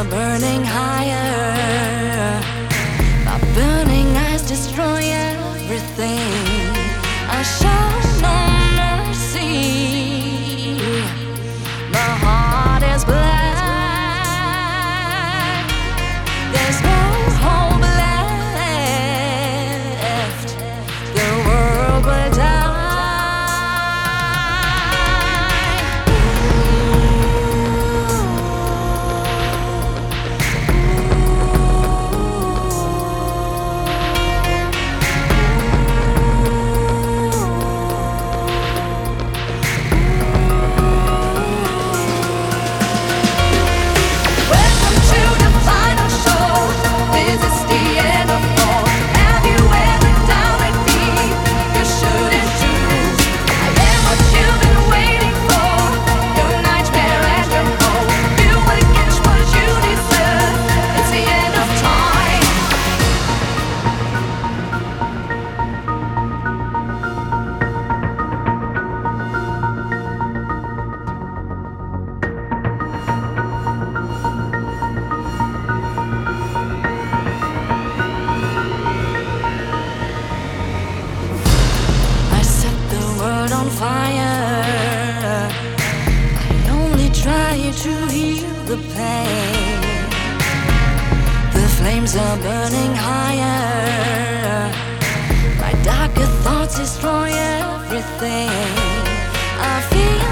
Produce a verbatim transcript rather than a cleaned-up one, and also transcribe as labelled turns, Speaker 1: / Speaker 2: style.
Speaker 1: are burning higher. My burning eyes destroy everything. I show no mercy. My heart is black. There's no hope left. The world will die. On fire, I only try to heal the pain. The flames are burning higher. My darker thoughts destroy everything. I feel